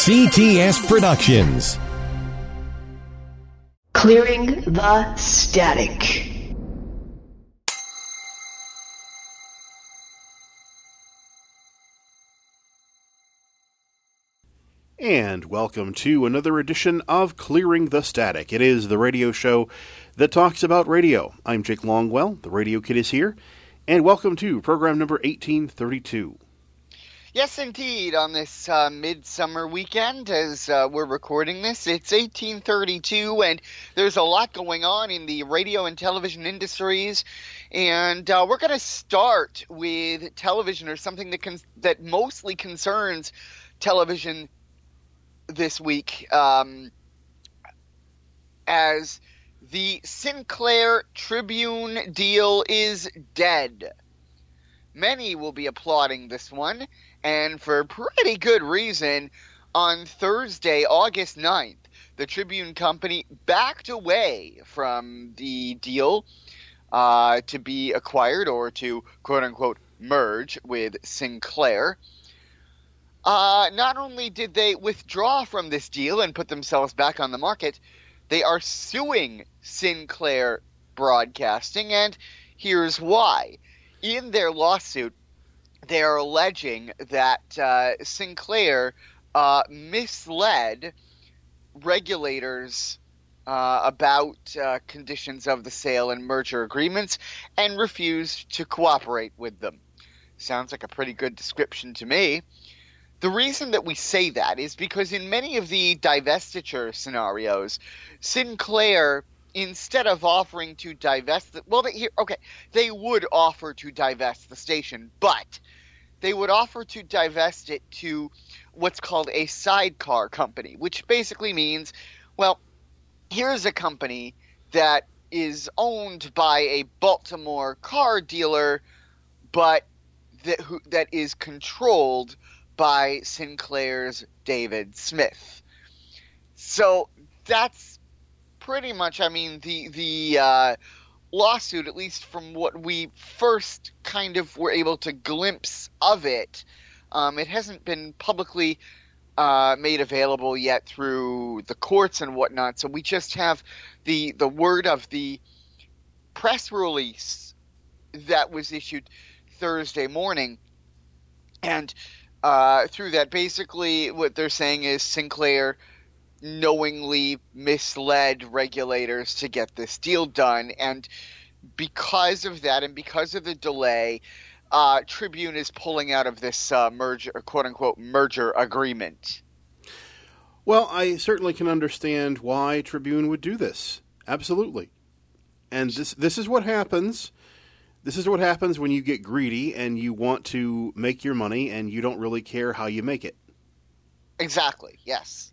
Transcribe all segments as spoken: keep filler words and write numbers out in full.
C T S Productions. Clearing the static. And welcome to another edition of Clearing the Static. It is the radio show that talks about radio. I'm Jake Longwell, the Radio Kid is here, and welcome to program number eighteen thirty-two. Yes, indeed, on this uh, midsummer weekend, as uh, we're recording this, it's eighteen thirty-two, and there's a lot going on in the radio and television industries, and uh, we're going to start with television, or something that con- that mostly concerns television this week, um, as the Sinclair Tribune deal is dead. Many will be applauding this one, and for pretty good reason. On Thursday, August ninth, the Tribune Company backed away from the deal uh, to be acquired, or to quote-unquote merge with Sinclair. Uh, not only did they withdraw from this deal and put themselves back on the market, they are suing Sinclair Broadcasting, and here's why. In their lawsuit, they are alleging that uh, Sinclair uh, misled regulators uh, about uh, conditions of the sale and merger agreements and refused to cooperate with them. Sounds like a pretty good description to me. The reason that we say that is because in many of the divestiture scenarios, Sinclair, instead of offering to divest the, well, they, okay, they would offer to divest the station, but they would offer to divest it to what's called a sidecar company, which basically means, well, here's a company that is owned by a Baltimore car dealer, but that, who, that is controlled by Sinclair's David Smith. So that's pretty much, I mean, the the uh, lawsuit, at least from what we first kind of were able to glimpse of it, um, it hasn't been publicly uh, made available yet through the courts and whatnot, so we just have the, the word of the press release that was issued Thursday morning, and Uh, through that, basically what they're saying is Sinclair knowingly misled regulators to get this deal done, and because of that and because of the delay, uh, Tribune is pulling out of this uh, merger, quote-unquote, merger agreement. Well, I certainly can understand why Tribune would do this. Absolutely. And this this is what happens. This is what happens when you get greedy and you want to make your money and you don't really care how you make it. Exactly, yes.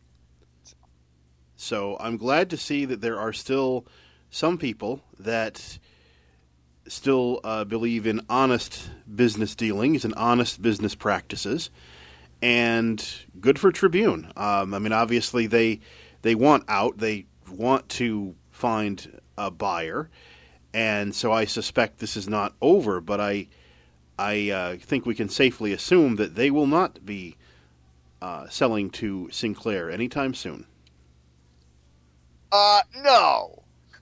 So I'm glad to see that there are still some people that still uh, believe in honest business dealings and honest business practices. And good for Tribune. Um, I mean, obviously they they want out. They want to find a buyer. And so I suspect this is not over, but I I uh, think we can safely assume that they will not be uh, selling to Sinclair anytime soon. Uh, no.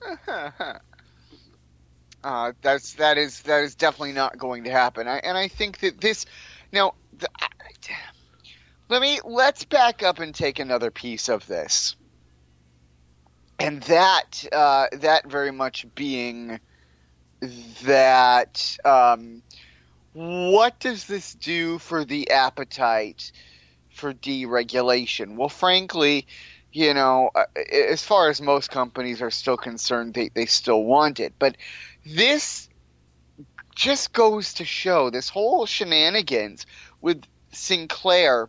uh, that's that is that is definitely not going to happen. I, and I think that this now. The, I, let me let's back up and take another piece of this. And that, uh, that very much being that, um, what does this do for the appetite for deregulation? Well, frankly, you know, as far as most companies are still concerned, they, they still want it. But this just goes to show, this whole shenanigans with Sinclair,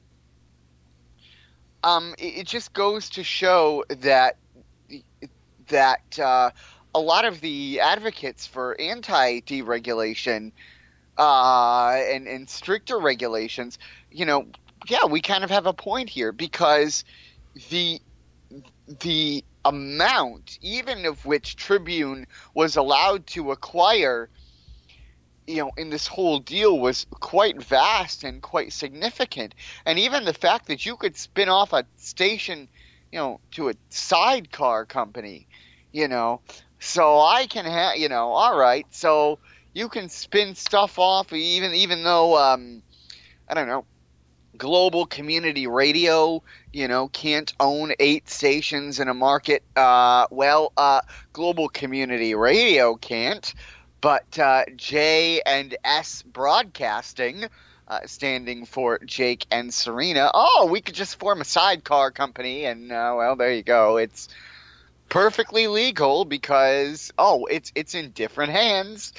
um, it, it just goes to show that that uh, a lot of the advocates for anti-deregulation uh, and, and stricter regulations, you know, yeah, we kind of have a point here, because the the amount, even of which Tribune was allowed to acquire, you know, in this whole deal was quite vast and quite significant. And even the fact that you could spin off a station, you know, to a sidecar company, you know, so I can have, you know, all right, so you can spin stuff off even, even though, um, I don't know, Global Community Radio, you know, can't own eight stations in a market. Uh, well, uh, Global Community Radio can't. But uh, J and S Broadcasting, uh, standing for Jake and Serena, oh, we could just form a sidecar company, and uh, well, there you go. It's perfectly legal because oh, it's it's in different hands.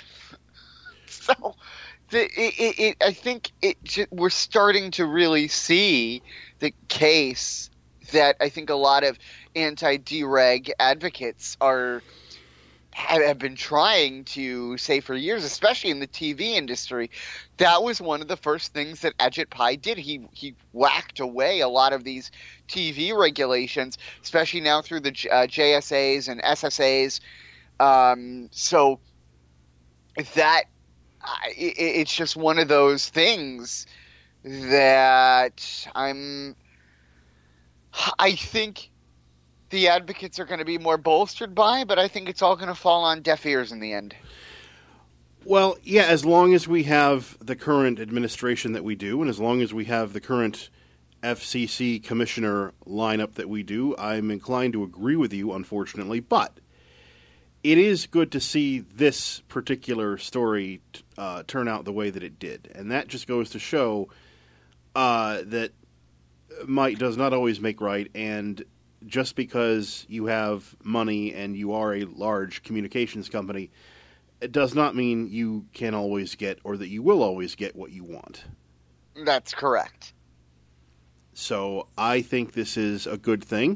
So, the, it, it, it, I think it we're starting to really see the case that I think a lot of anti-dereg advocates are. have been trying to say for years, especially in the T V industry. That was one of the first things that Ajit Pai did. He he whacked away a lot of these T V regulations, especially now through the uh, J S As and S S As. Um, so that it, it's just one of those things that I'm. I think. The advocates are going to be more bolstered by, but I think it's all going to fall on deaf ears in the end. Well, yeah, as long as we have the current administration that we do, and as long as we have the current F C C commissioner lineup that we do, I'm inclined to agree with you, unfortunately. But it is good to see this particular story uh, turn out the way that it did. And that just goes to show uh, that might does not always make right, and just because you have money and you are a large communications company, it does not mean you can always get or that you will always get what you want. That's correct. So I think this is a good thing,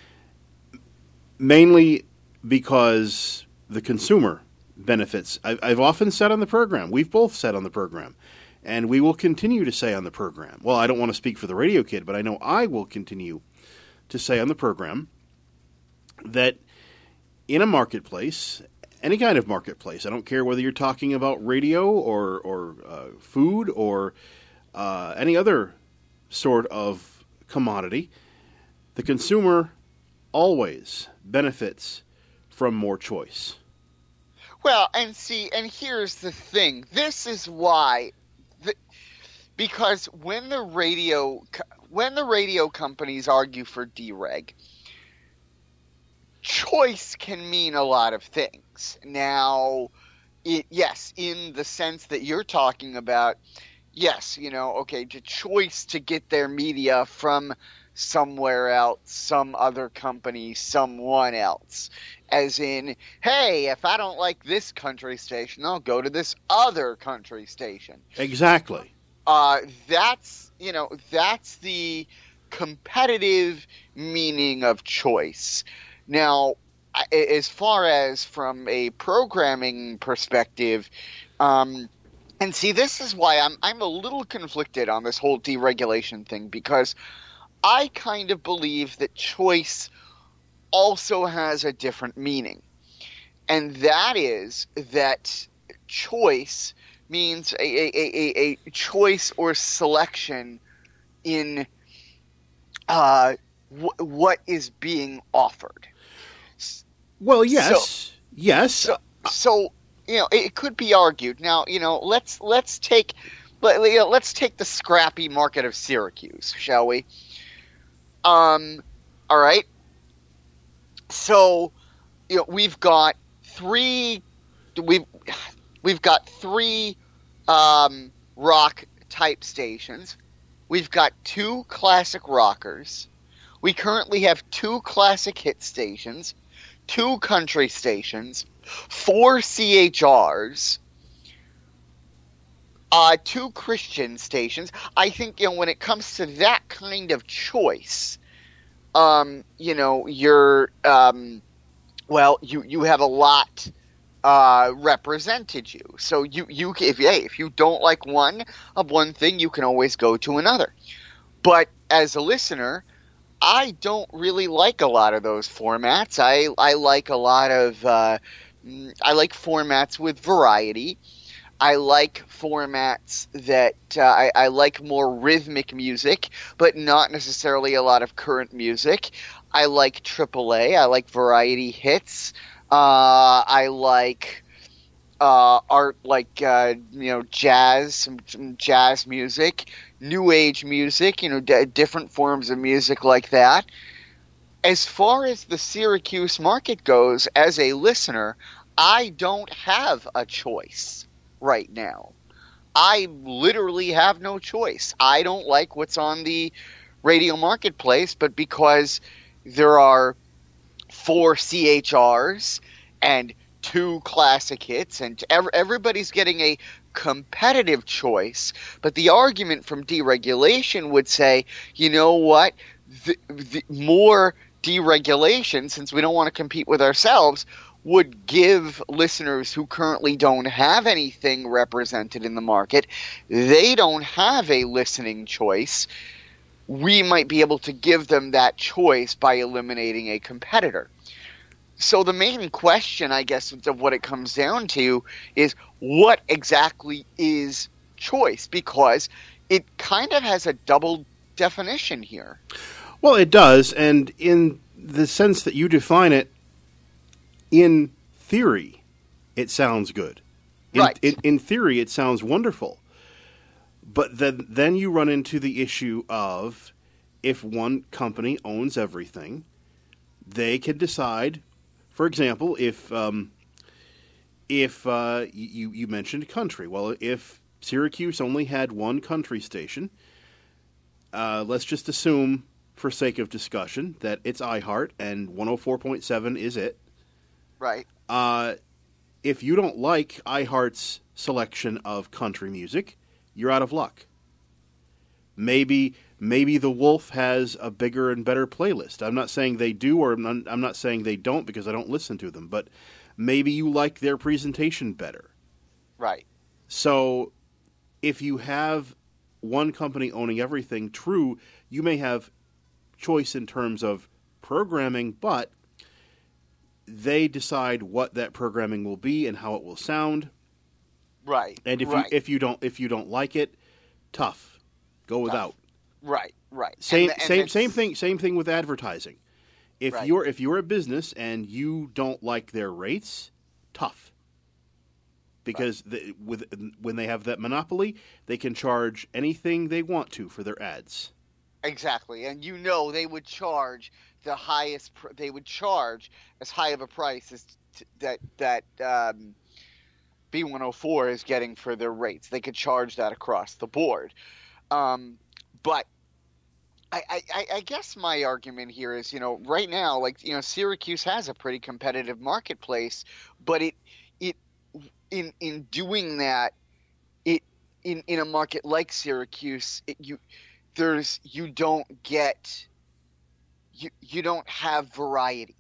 mainly because the consumer benefits. I've often said on the program, we've both said on the program, and we will continue to say on the program. Well, I don't want to speak for the Radio Kid, but I know I will continue to say on the program that in a marketplace, any kind of marketplace, I don't care whether you're talking about radio or, or uh, food or uh, any other sort of commodity, the consumer always benefits from more choice. Well, and see, and here's the thing. This is why, the, because when the radio... When the radio companies argue for dereg, choice can mean a lot of things. Now, it, yes, in the sense that you're talking about, yes, you know, okay, the choice to get their media from somewhere else, some other company, someone else. As in, hey, if I don't like this country station, I'll go to this other country station. Exactly. Uh, that's, you know, that's the competitive meaning of choice. Now, as far as from a programming perspective, um, and see, this is why I'm I'm a little conflicted on this whole deregulation thing, because I kind of believe that choice also has a different meaning. And that is that choice means a, a, a, a choice or selection in uh, w- what is being offered. Well, yes, so, yes. So, so, you know, it could be argued. Now, you know, let's let's take let, you know, let's take the scrappy market of Syracuse, shall we? Um, all right. So, you know, we've got three. We've we've got three um, rock type stations. We've got two classic rockers. We currently have two classic hit stations, two country stations, four C H Rs, uh, two Christian stations. I think, you know, when it comes to that kind of choice, um, you know, you're, um, well, you, you have a lot uh, represented you. So you, you if, hey, if you don't like one of one thing, you can always go to another. But as a listener, I don't really like a lot of those formats. I, I like a lot of uh, I like formats with variety. I like formats that uh, I, I like more rhythmic music, but not necessarily a lot of current music. I like triple A. I like variety hits. Uh, I like uh, art, like uh, you know, jazz, some, some jazz music, new age music. You know, d- different forms of music like that. As far as the Syracuse market goes, as a listener, I don't have a choice right now. I literally have no choice. I don't like what's on the radio marketplace, but because there are four C H Rs and two classic hits, and ev- everybody's getting a competitive choice, but the argument from deregulation would say, you know what, the, the more deregulation, since we don't want to compete with ourselves, would give listeners who currently don't have anything represented in the market, they don't have a listening choice. We might be able to give them that choice by eliminating a competitor. So the main question, I guess, of what it comes down to is what exactly is choice? Because it kind of has a double definition here. Well, it does, and in the sense that you define it, in theory, it sounds good. In, right. In, in theory, it sounds wonderful. But then, then you run into the issue of if one company owns everything, they can decide. For example, if um, if uh, you you mentioned country, well, if Syracuse only had one country station, uh, let's just assume, for sake of discussion, that it's iHeart and one oh four point seven is it. Right. Uh, if you don't like iHeart's selection of country music, you're out of luck. Maybe maybe the Wolf has a bigger and better playlist. I'm not saying they do, or I'm I'm not saying they don't because I don't listen to them, but maybe you like their presentation better. Right. So if you have one company owning everything, true, you may have choice in terms of programming, but they decide what that programming will be and how it will sound. Right. And if right. you if you don't if you don't like it, tough. Go without. Tough. Right, right. Same and, and same same thing same thing with advertising. If right. you're if you're a business and you don't like their rates, tough. Because right. the, with when they have that monopoly, they can charge anything they want to for their ads. Exactly. And you know they would charge the highest pr- they would charge as high of a price as t- that that um, B one oh four is getting for their rates. They could charge that across the board. Um, but I, I, I guess my argument here is, you know, right now, like, you know, Syracuse has a pretty competitive marketplace, but it it in in doing that, it in, in a market like Syracuse, it, you there's you don't get you you don't have variety.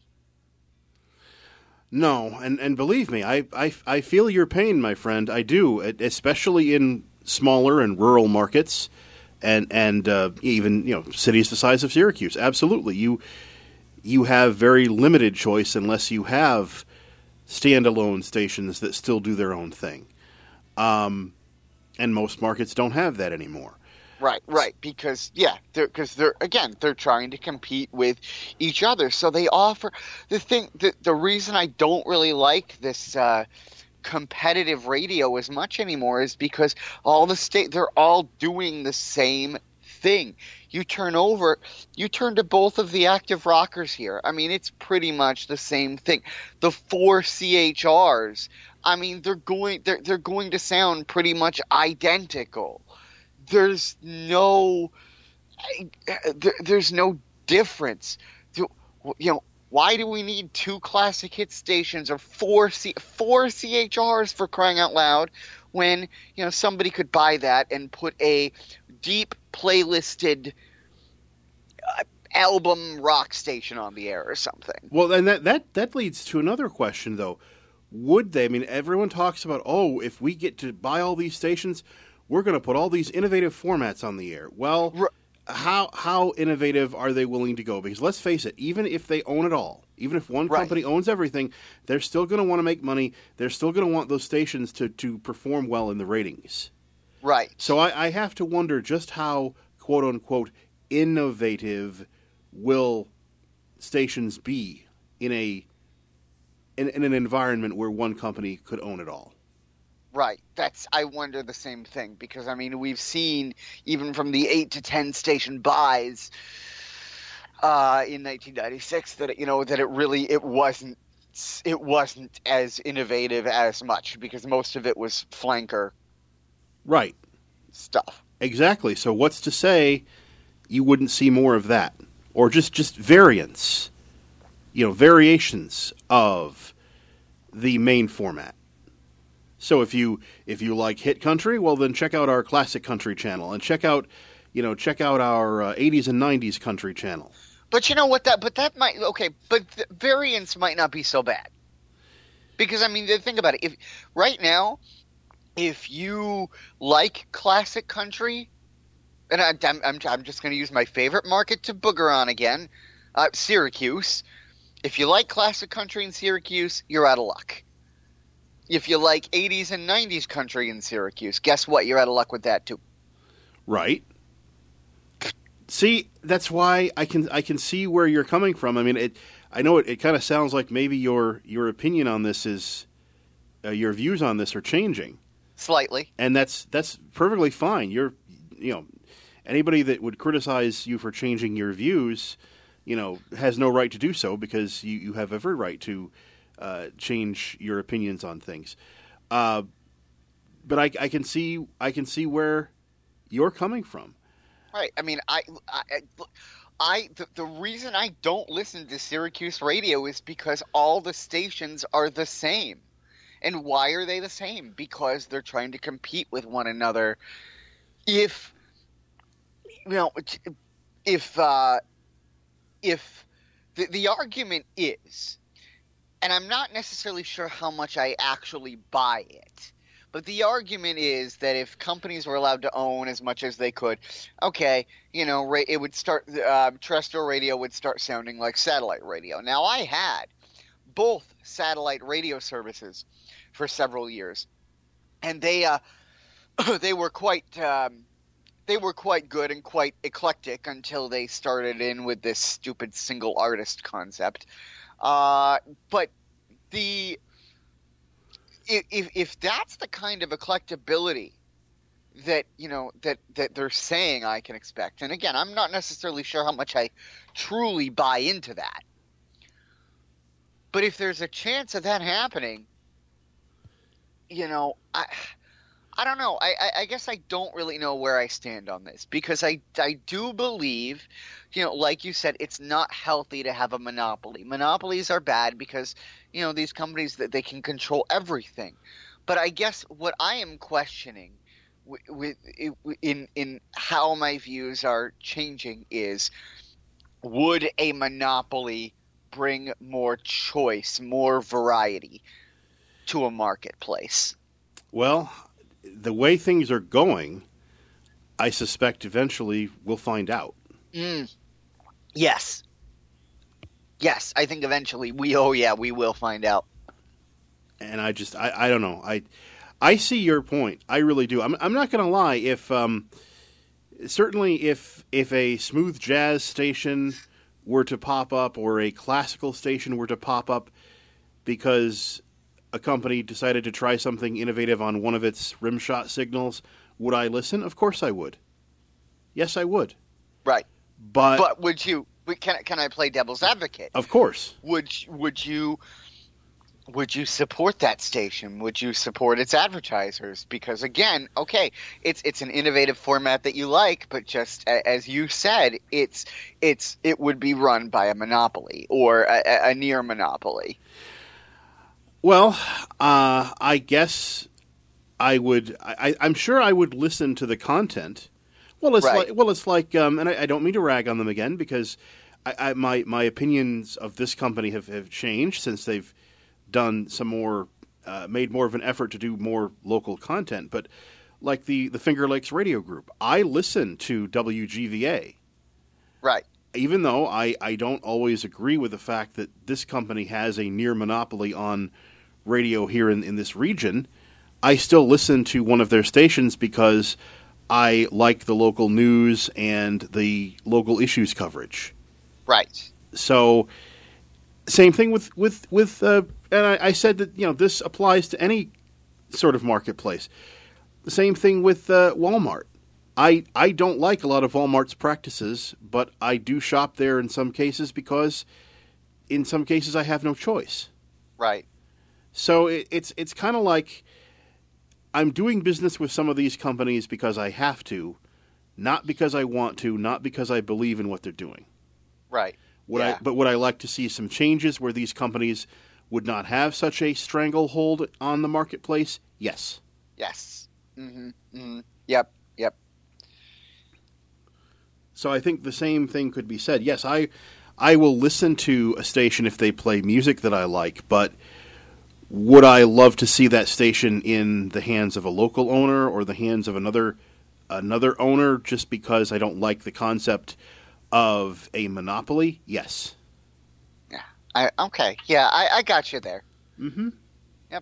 No, and, and believe me, I, I, I feel your pain, my friend. I do, especially in smaller and rural markets, and and uh, even you know cities the size of Syracuse. Absolutely, you you have very limited choice unless you have standalone stations that still do their own thing, um, and most markets don't have that anymore. Right, right, because yeah, they're because they're again they're trying to compete with each other, so they offer the thing. The, the reason I don't really like this uh, competitive radio as much anymore is because all the state they're all doing the same thing. You turn over, you turn to both of the active rockers here. I mean, it's pretty much the same thing. The four C H Rs. I mean, they're going they're they're going to sound pretty much identical. There's no, there's no difference. You know, why do we need two classic hit stations or four C, four C H Rs for crying out loud when, you know, somebody could buy that and put a deep playlisted uh, album rock station on the air or something? Well, and that, that, that leads to another question, though. Would they? I mean, everyone talks about, oh, if we get to buy all these stations, we're going to put all these innovative formats on the air. Well, how how innovative are they willing to go? Because let's face it, even if they own it all, even if one Right. company owns everything, they're still going to want to make money. They're still going to want those stations to, to perform well in the ratings. Right. So I, I have to wonder just how, quote unquote, innovative will stations be in a in, in an environment where one company could own it all. Right. That's I wonder the same thing because I mean we've seen even from the eight to ten station buys uh, in nineteen ninety-six that you know that it really it wasn't it wasn't as innovative as much because most of it was flanker Right. stuff. Exactly. So what's to say you wouldn't see more of that, or just just variants, you know, variations of the main format. So if you if you like hit country, well then check out our classic country channel, and check out, you know, check out our uh, eighties and nineties country channel. But you know what? That but that might okay. But the variants might not be so bad because I mean, think about it. If right now, if you like classic country, and I, I'm I'm I'm just going to use my favorite market to booger on again, uh, Syracuse. If you like classic country in Syracuse, you're out of luck. If you like eighties and nineties country in Syracuse, guess what? You're out of luck with that too. Right. See, that's why I can I can see where you're coming from. I mean, it. I know it, it kind of sounds like maybe your your opinion on this is uh, your views on this are changing Slightly. and that's that's perfectly fine. You're, you know, anybody that would criticize you for changing your views, you know, has no right to do so because you, you have every right to uh, change your opinions on things. Uh, but I, I can see I can see where you're coming from. Right. I mean, I, I, I the, the reason I don't listen to Syracuse radio is because all the stations are the same. And why are they the same? Because they're trying to compete with one another. If, you know, if, uh, if the, the argument is, and I'm not necessarily sure how much I actually buy it, but the argument is that if companies were allowed to own as much as they could, okay, you know, ra- it would start, uh, terrestrial radio would start sounding like satellite radio. Now, I had both satellite radio services for several years, and they uh, they were quite um, they were quite good and quite eclectic until they started in with this stupid single artist concept. Uh, but the If, if that's the kind of eclectability that you know that, that they're saying I can expect, and again, I'm not necessarily sure how much I truly buy into that, but if there's a chance of that happening, you know, I I don't know. I, I, I guess I don't really know where I stand on this because I, I do believe, you know, like you said, it's not healthy to have a monopoly. Monopolies are bad because, you know, these companies that they can control everything. But I guess what I am questioning with, with in in how my views are changing is, would a monopoly bring more choice, more variety to a marketplace? Well, the way things are going, I suspect eventually we'll find out. Mm. Yes. Yes, I think eventually we, oh yeah, we will find out. And I just, I, I don't know. I I see your point. I really do. I'm, I'm not going to lie. If, um, certainly if, if a smooth jazz station were to pop up or a classical station were to pop up because a company decided to try something innovative on one of its rimshot signals, would I listen? Of course I would. Yes, I would. Right. But, But would you, can, can I play devil's advocate? of course. Would, would you, would you support that station? Would you support its advertisers? Because again, okay, it's, it's an innovative format that you like, but just as you said, it's, it's, it would be run by a monopoly or a, a near monopoly. Well, uh, I guess I would. I, I'm sure I would listen to the content. Well, it's Right. like well, it's like, um, and I, I don't mean to rag on them again because I, I, my my opinions of this company have, have changed since they've done some more, uh, made more of an effort to do more local content. But like the the Finger Lakes Radio Group, I listen to W G V A Right. Even though I, I don't always agree with the fact that this company has a near monopoly on radio here in, in this region, I still listen to one of their stations because I like the local news and the local issues coverage. Right. So, same thing with with with, uh, and I, I said that you know this applies to any sort of marketplace. The same thing with uh, Walmart. I I don't like a lot of Walmart's practices, but I do shop there in some cases because, in some cases, I have no choice. Right. So it, it's it's kind of like I'm doing business with some of these companies because I have to, not because I want to, not because I believe in what they're doing. Right. Would yeah. I, but would I like to see some changes where these companies would not have such a stranglehold on the marketplace? Yes. Yes. Mm-hmm. Mm-hmm. Yep. Yep. So I think the same thing could be said. Yes, I I will listen to a station if they play music that I like, but would I love to see that station in the hands of a local owner or the hands of another another owner just because I don't like the concept of a monopoly? Yes. Yeah. I okay. Yeah, I, I got you there. Mm-hmm. Yep.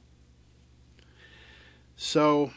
So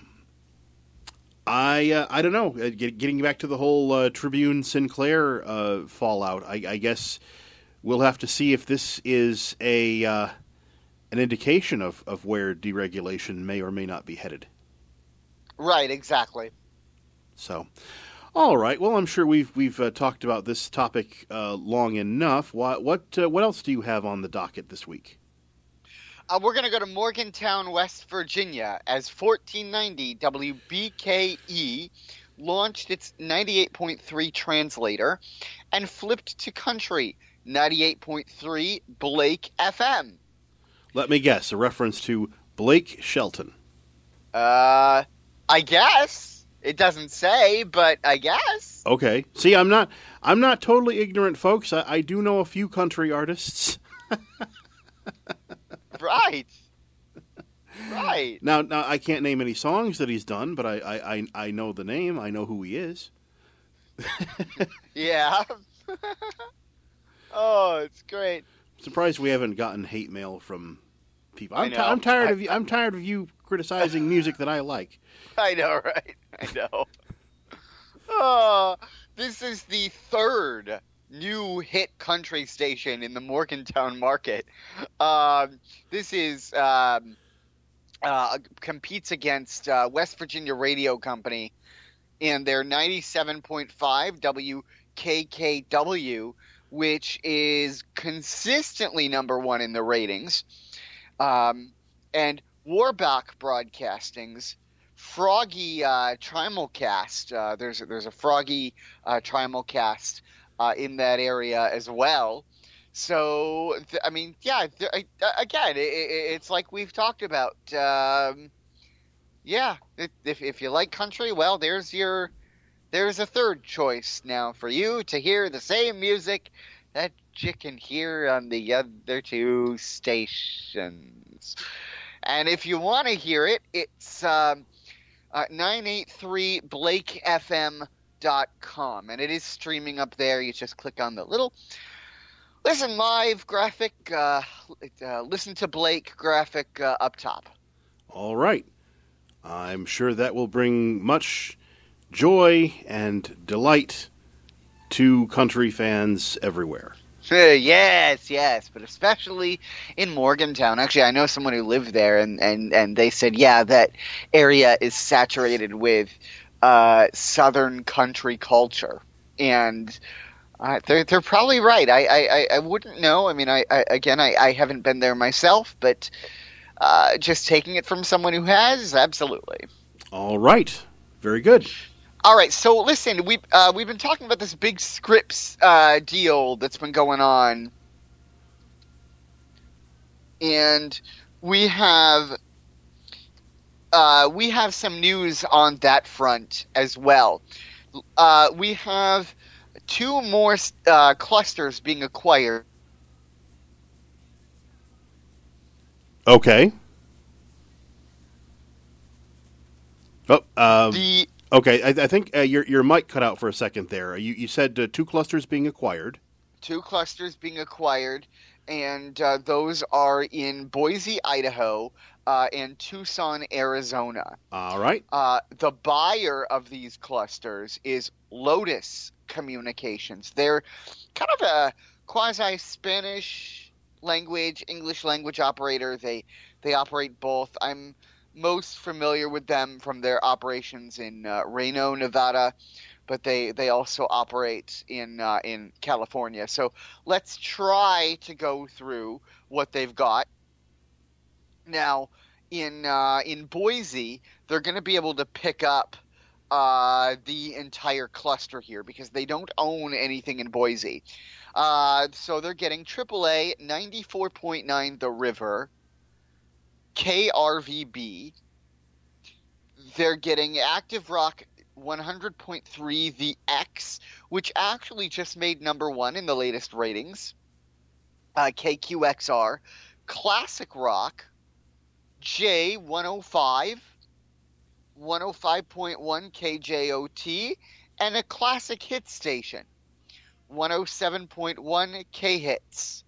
I uh, I don't know. Uh, get, getting back to the whole uh, Tribune Sinclair uh, fallout, I, I guess we'll have to see if this is a uh, an indication of, of where deregulation may or may not be headed. Right. Exactly. So, all right. Well, I'm sure we've we've uh, talked about this topic uh, long enough. What what uh, what else do you have on the docket this week? Uh, we're going to go to Morgantown, West Virginia, as fourteen ninety W B K E launched its ninety-eight point three translator and flipped to country, ninety-eight point three Blake F M. Let me guess, a reference to Blake Shelton. Uh, I guess. It doesn't say, but I guess. Okay. See, I'm not I'm not totally ignorant, folks. I, I do know a few country artists. Right. Right. Now, now I can't name any songs that he's done, but I, I, I, I know the name. I know who he is. Yeah. Oh, it's great. Surprised we haven't gotten hate mail from people. I'm, I t- know. I'm tired I, of you. I'm tired of you criticizing music that I like. I know, right? I know. Oh, this is the third new hit country station in the Morgantown market. Um, this is um, uh, competes against uh, West Virginia Radio Company and their ninety-seven point five W K K W, which is consistently number one in the ratings. Um, and Warback Broadcasting's Froggy uh, Trimulcast. Uh, there's a, there's a Froggy uh, Trimulcast uh, in that area as well. So th- I mean, yeah. Th- I, again, it, it, it's like we've talked about. Um, yeah, if if you like country, well, there's your there's a third choice now for you to hear the same music that you can hear on the other two stations. And if you want to hear it, it's um, uh, nine eighty-three blake f m dot com. And it is streaming up there. You just click on the little listen live graphic, uh, uh, listen to Blake graphic uh, up top. All right. I'm sure that will bring much joy and delight to country fans everywhere. Yes, yes, but especially in Morgantown. Actually, I know someone who lived there, and, and, and they said, yeah, that area is saturated with uh, Southern country culture. And uh, they're they're probably right. I, I, I wouldn't know. I mean, I, I again, I, I haven't been there myself, but uh, just taking it from someone who has, absolutely. All right. Very good. All right, so listen, we've, uh, we've been talking about this big Scripps uh, deal that's been going on, and we have uh, we have some news on that front as well. Uh, we have two more uh, clusters being acquired. Okay. Oh, uh, The Okay, I, I think uh, your your mic cut out for a second there. You you said uh, two clusters being acquired. Two clusters being acquired, and uh, those are in Boise, Idaho, uh, and Tucson, Arizona. All right. Uh, the buyer of these clusters is Lotus Communications. They're kind of a quasi-Spanish language, English language operator. They they operate both. I'm most familiar with them from their operations in uh, Reno, Nevada, but they, they also operate in uh, in California. So let's try to go through what they've got. Now, in uh, in Boise, they're going to be able to pick up uh, the entire cluster here because they don't own anything in Boise. Uh, so they're getting triple A ninety-four point nine The River, K R V B. They're getting Active Rock one hundred point three The X, which actually just made number one in the latest ratings. Uh, K Q X R, Classic Rock, J one oh five, one oh five point one K J O T, and a classic hit station, one oh seven point one K Hits,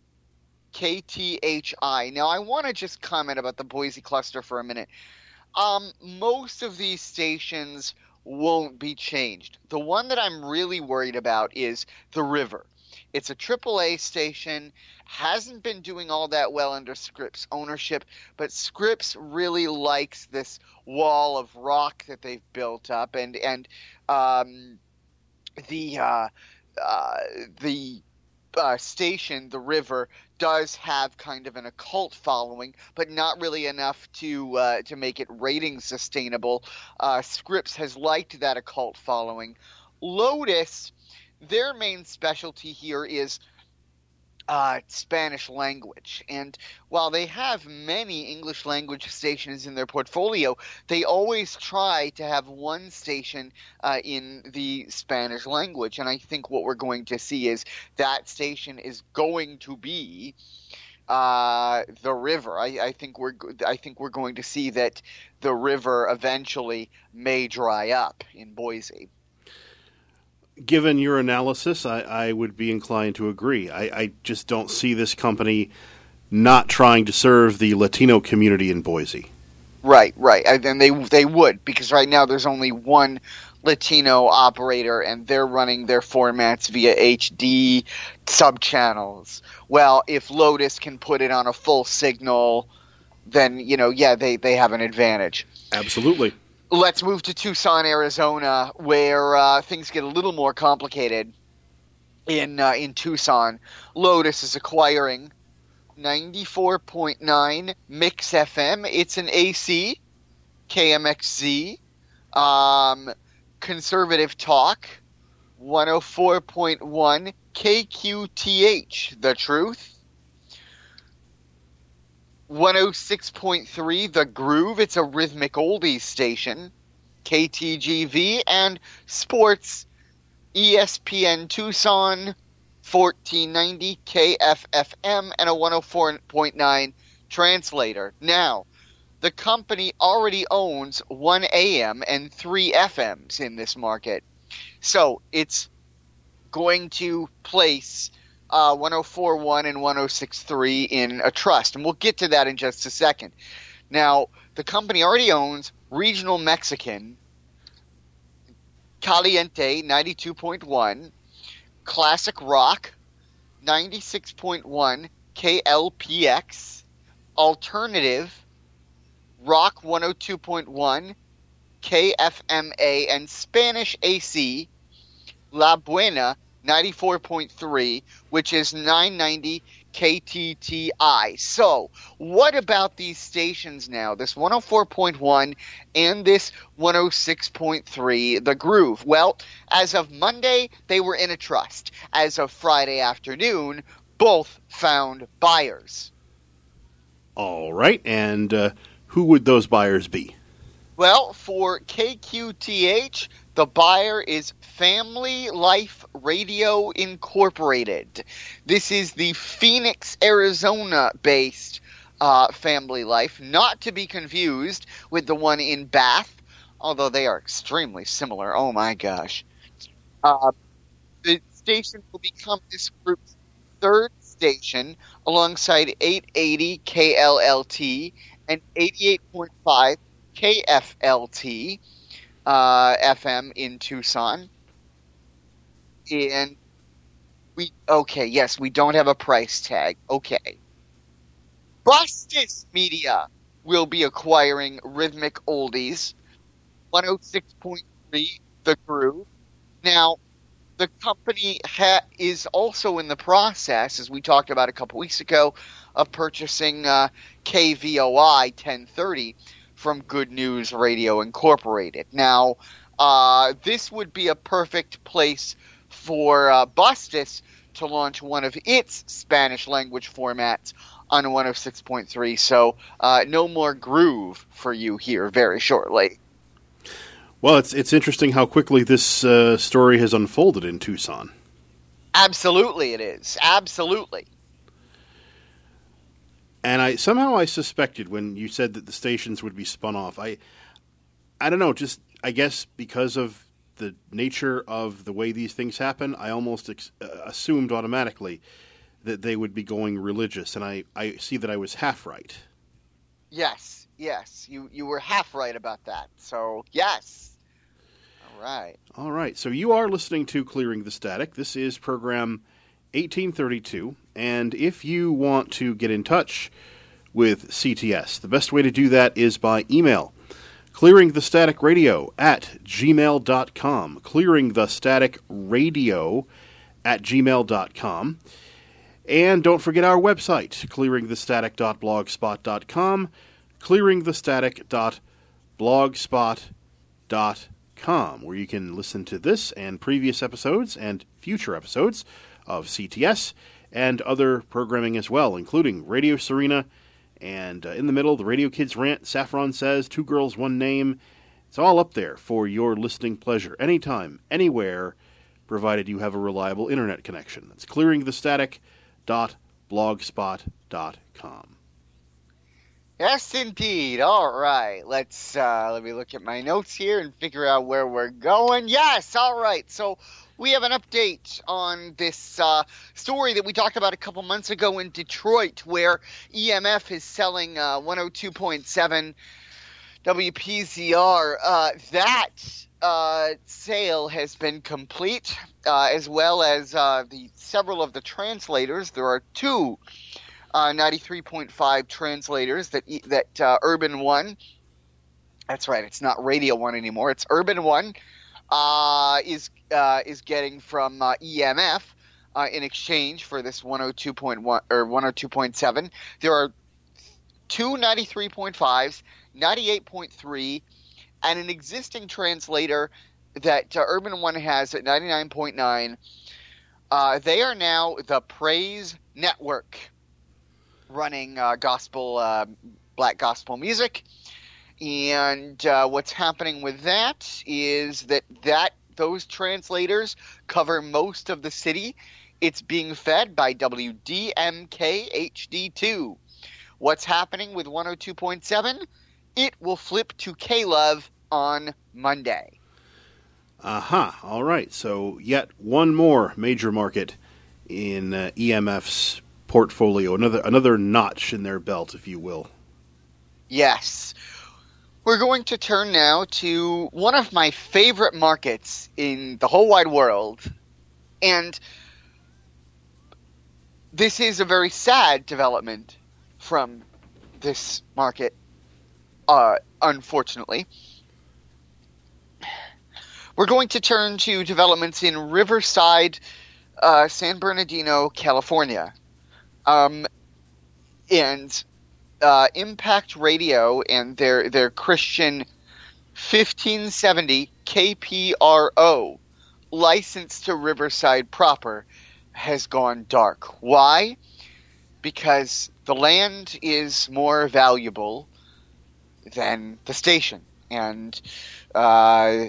K T H I. Now, I want to just comment about the Boise cluster for a minute. Um, most of these stations won't be changed. The one that I'm really worried about is The River. It's a triple A station, hasn't been doing all that well under Scripps ownership, but Scripps really likes this wall of rock that they've built up, and and um, the uh, uh, the uh, station, The River, does have kind of an occult following, but not really enough to uh, to make it rating sustainable. Uh, Scripps has liked that occult following. Lotus, their main specialty here is uh, Spanish language. And while they have many English language stations in their portfolio, they always try to have one station uh, in the Spanish language. And I think what we're going to see is that station is going to be uh, The River. I, I think we're I think we're going to see that The River eventually may dry up in Boise. Given your analysis, I, I would be inclined to agree. I, I just don't see this company not trying to serve the Latino community in Boise. Right, right. And they they would, because right now there's only one Latino operator, and they're running their formats via H D subchannels. Well, if Lotus can put it on a full signal, then, you know, yeah, they, they have an advantage. Absolutely. Let's move to Tucson, Arizona, where uh, things get a little more complicated. In uh, in Tucson, Lotus is acquiring ninety-four point nine Mix F M. It's an A C, K M X Z, um, Conservative Talk, one oh four point one K Q T H, The Truth, one oh six point three The Groove. It's a rhythmic oldies station. K T G V, and sports, E S P N Tucson, fourteen ninety K F F M, and a one oh four point nine translator. Now, the company already owns one A M and three F Ms in this market. So it's going to place uh, one oh four point one and one oh six point three in a trust, and we'll get to that in just a second. Now, the company already owns Regional Mexican, Caliente ninety-two point one, Classic Rock ninety-six point one K L P X, Alternative Rock one oh two point one K F M A, and Spanish A C La Buena ninety-four point three, which is nine ninety K T T I. So, what about these stations now? This one oh four point one and this one oh six point three, The Groove. Well, as of Monday, they were in a trust. As of Friday afternoon, both found buyers. All right, and uh, who would those buyers be? Well, for K Q T H, the buyer is Family Life Radio Incorporated. This is the Phoenix, Arizona-based uh, Family Life, not to be confused with the one in Bath, although they are extremely similar. Oh my gosh. Uh, the station will become this group's third station alongside eight eighty K L L T and eighty-eight point five K F L T uh, F M in Tucson. And we, okay, yes, we don't have a price tag. Okay. Bustis Media will be acquiring Rhythmic Oldies, one oh six point three The Groove. Now, the company ha- is also in the process, as we talked about a couple weeks ago, of purchasing uh, K V O I ten thirty from Good News Radio Incorporated. Now, uh, this would be a perfect place for uh, Bustis to launch one of its Spanish-language formats on one oh six point three, so uh, no more groove for you here very shortly. Well, it's it's interesting how quickly this uh, story has unfolded in Tucson. Absolutely it is. Absolutely. And I somehow I suspected when you said that the stations would be spun off. I I don't know, just I guess because of the nature of the way these things happen, I almost ex- uh, assumed automatically that they would be going religious, and I, I see that I was half right. Yes, yes, you, you were half right about that, so yes. All right. All right, so you are listening to Clearing the Static. This is program eighteen thirty-two, and if you want to get in touch with C T S, the best way to do that is by email. clearingthestaticradio at gmail dot com. clearingthestaticradio at gmail dot com. And don't forget our website, clearing the static dot blogspot dot com, clearing the static dot blogspot dot com, where you can listen to this and previous episodes and future episodes of C T S and other programming as well, including Radio Serena and uh, in the middle, the Radio Kids Rant, Saffron Says, Two Girls, One Name. It's all up there for your listening pleasure, anytime, anywhere, provided you have a reliable internet connection. That's clearing the static dot blogspot dot com. Yes, indeed. All right. Let's uh, let me look at my notes here and figure out where we're going. Yes. All right. So we have an update on this uh, story that we talked about a couple months ago in Detroit, where E M F is selling uh, one oh two point seven W P Z R. Uh, that uh, sale has been complete, uh, as well as uh, the several of the translators. There are two uh, ninety-three point five translators that that uh, Urban One. That's right. It's not Radio One anymore. It's Urban One. Uh, is uh, is getting from uh, E M F uh, in exchange for this one oh two point one or one oh two point seven. There are two ninety-three point fives, ninety-eight point three, and an existing translator that uh, Urban One has at ninety-nine point nine. Uh, they are now the Praise Network, running uh, gospel, uh, black gospel music. And uh, what's happening with that is that, that those translators cover most of the city. It's being fed by W D M K H D two. What's happening with one oh two point seven? It will flip to K-Love on Monday. Aha, all right. So yet one more major market in uh, E M F's portfolio, another another notch in their belt, if you will. Yes. We're going to turn now to one of my favorite markets in the whole wide world. And this is a very sad development from this market, uh, unfortunately. We're going to turn to developments in Riverside, uh, San Bernardino, California. Um, and uh, Impact Radio and their their Christian fifteen seventy K P R O, licensed to Riverside proper, has gone dark. Why? Because the land is more valuable than the station. And uh,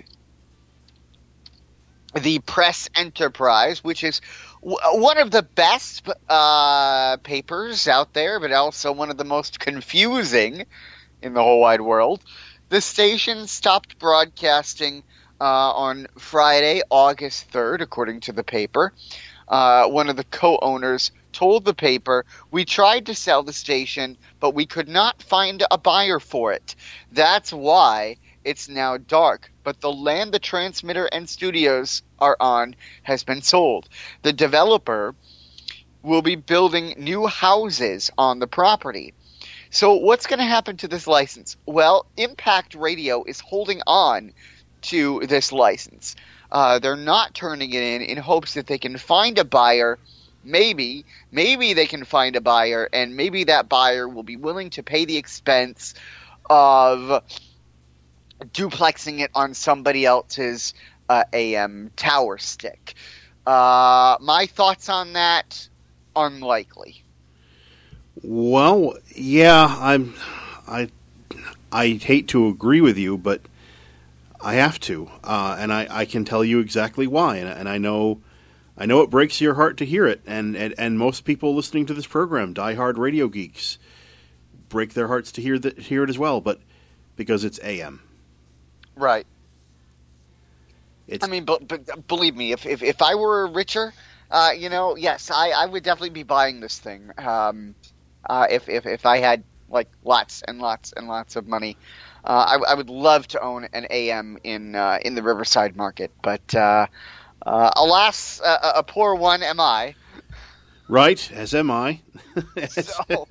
the Press Enterprise, which is w- one of the best uh, papers out there, but also one of the most confusing in the whole wide world, The station stopped broadcasting uh, on Friday, August third, according to the paper. Uh, one of the co-owners told the paper, "We tried to sell the station, but we could not find a buyer for it. That's why it's now dark. But the land the transmitter and studios are on has been sold. The developer will be building new houses on the property." So what's going to happen to this license? Well, Impact Radio is holding on to this license. Uh, they're not turning it in in hopes that they can find a buyer. Maybe, maybe they can find a buyer, and maybe that buyer will be willing to pay the expense of duplexing it on somebody else's uh, A M tower stick. Uh, my thoughts on that, unlikely. Well, yeah, I'm, I, I hate to agree with you, but I have to, uh, and I, I can tell you exactly why, and, and I know, I know it breaks your heart to hear it, and, and, and most people listening to this program, diehard radio geeks, break their hearts to hear that hear it as well, but because it's A M. Right. It's, I mean, but, but believe me, if, if if I were richer, uh, you know, yes, I, I would definitely be buying this thing. Um, uh, if, if if I had like lots and lots and lots of money, uh, I, I would love to own an A M in uh, in the Riverside market. But uh, uh, alas, a, a poor one am I. Right, as am I. So.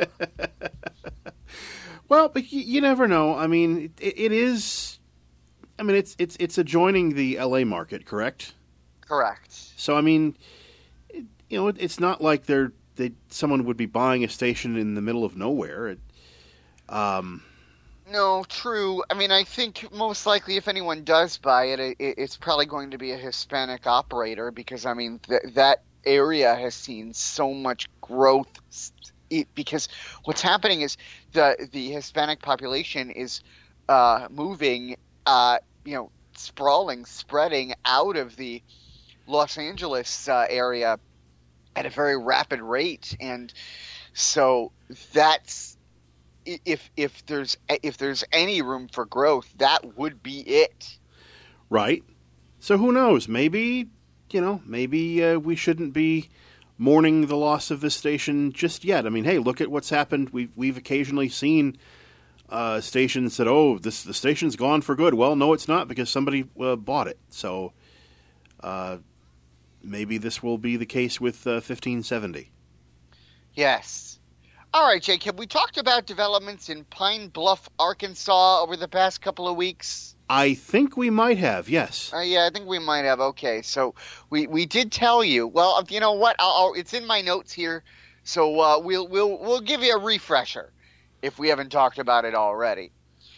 Well, but you, you never know. I mean, it, it is. I mean, it's it's it's adjoining the L A market, correct? Correct. So, I mean, it, you know, it, it's not like they're they someone would be buying a station in the middle of nowhere. It, um, no, true. I mean, I think most likely if anyone does buy it, it it's probably going to be a Hispanic operator because, I mean, th- that area has seen so much growth. It, because what's happening is the the Hispanic population is uh, moving, uh, you know, sprawling, spreading out of the Los Angeles uh, area at a very rapid rate, and so that's if if there's if there's any room for growth, that would be it. Right. So who knows? Maybe you know, maybe uh, we shouldn't be mourning the loss of this station just yet. I mean, hey, look at what's happened. We've we've occasionally seen uh, stations that, oh, this the station's gone for good. Well, no, it's not because somebody uh, bought it. So uh, maybe this will be the case with uh, fifteen seventy. Yes. All right, Jacob. We talked about developments in Pine Bluff, Arkansas over the past couple of weeks. I think we might have, yes. Uh, yeah, I think we might have. Okay, so we, we did tell you. Well, you know what? I'll, I'll, it's in my notes here, so uh, we'll we'll we'll give you a refresher if we haven't talked about it already.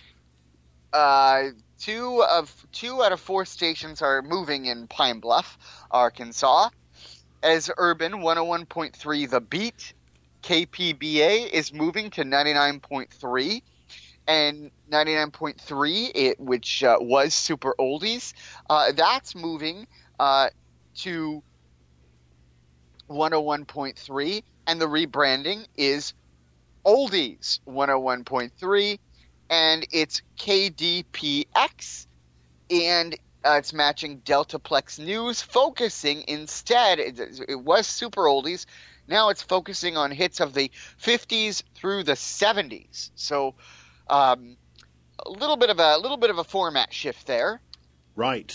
Uh, two of two out of four stations are moving in Pine Bluff, Arkansas. As Urban one oh one point three, The Beat, K P B A is moving to ninety-nine point three. And ninety-nine point three, it, which uh, was Super Oldies, uh, that's moving uh, to one oh one point three, and the rebranding is Oldies one oh one point three, and it's K D P X, and uh, it's matching Deltaplex News, focusing instead, it, it was Super Oldies, now it's focusing on hits of the fifties through the seventies, so Um, a little bit of a little bit of a format shift there, right?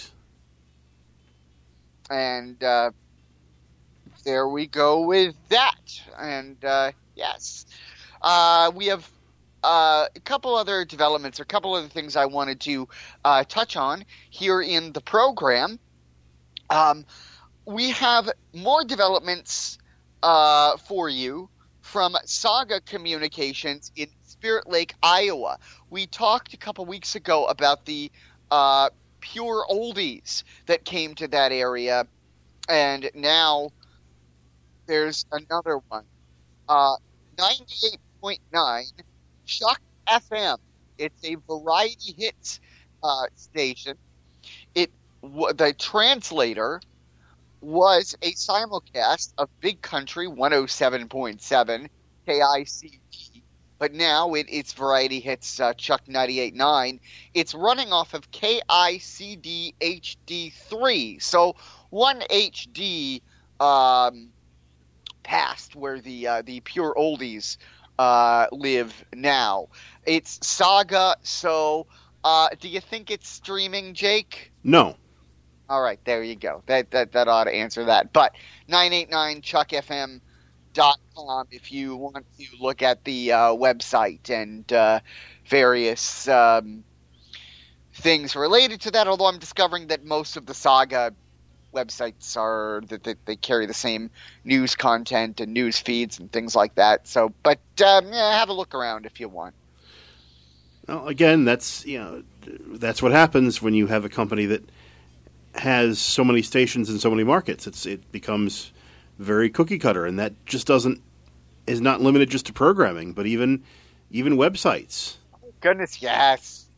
And uh, there we go with that. And uh, yes, uh, we have uh, a couple other developments, or a couple other things I wanted to uh, touch on here in the program. Um, we have more developments uh, for you from Saga Communications in Spirit Lake, Iowa. We talked a couple weeks ago about the uh, Pure Oldies that came to that area, and now there's another one. Uh, ninety-eight point nine Chuck F M. It's a variety hits uh, station. It w- the translator was a simulcast of Big Country one oh seven point seven K I C D but now it, it's Variety Hits uh, Chuck ninety-eight point nine. It's running off of K I C D H D three, so one H D um, past where the uh, the pure oldies uh, live now. It's Saga, so uh, do you think it's streaming, Jake? No. All right, there you go. That that that ought to answer that. But nine eight nine chuck f m dot com if you want to look at the uh, website and uh, various um, things related to that. Although I'm discovering that most of the Saga websites are that they, they carry the same news content and news feeds and things like that. So, but um, yeah, have a look around if you want. Well, again, that's you know that's what happens when you have a company that has so many stations in so many markets. It's it becomes very cookie cutter, and that just doesn't is not limited just to programming, but even even websites. Oh, goodness, yes.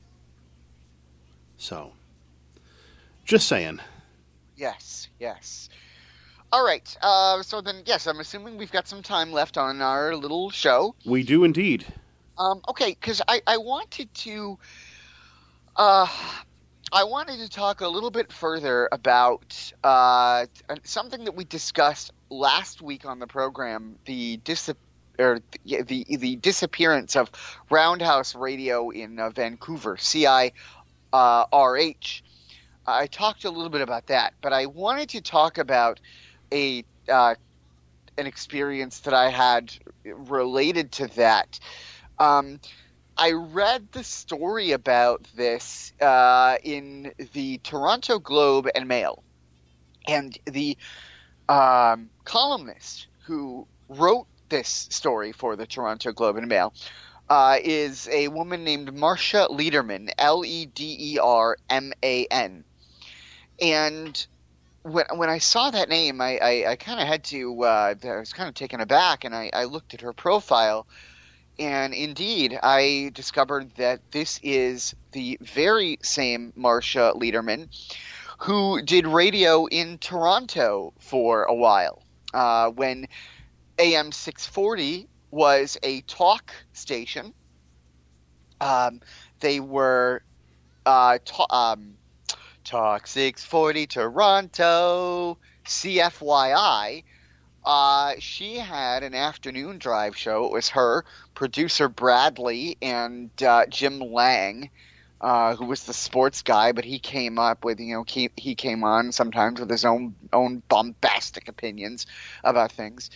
So, just saying. Yes, yes. All right. Uh, so then, yes, I'm assuming we've got some time left on our little show. We do indeed. Um, okay, because I, I wanted to, uh, I wanted to talk a little bit further about uh, something that we discussed last week on the program: the dis- or the, the the disappearance of Roundhouse Radio in uh, Vancouver, C I R H. I talked a little bit about that, but I wanted to talk about a uh, an experience that I had related to that. Um, I read the story about this uh, in the Toronto Globe and Mail, and the um, columnist who wrote this story for the Toronto Globe and Mail uh, is a woman named Marcia Lederman, L E D E R M A N. And when when I saw that name, I, I, I kind of had to uh, – I was kind of taken aback, and I, I looked at her profile. And indeed, I discovered that this is the very same Marcia Lederman who did radio in Toronto for a while uh, when A M six forty was a talk station. Um, they were uh, ta- um, Talk six forty Toronto, C F Y I. Uh, she had an afternoon drive show. It was her, producer Bradley, and uh, Jim Lang, uh, who was the sports guy, but he came up with, you know, he, he came on sometimes with his own own bombastic opinions about things.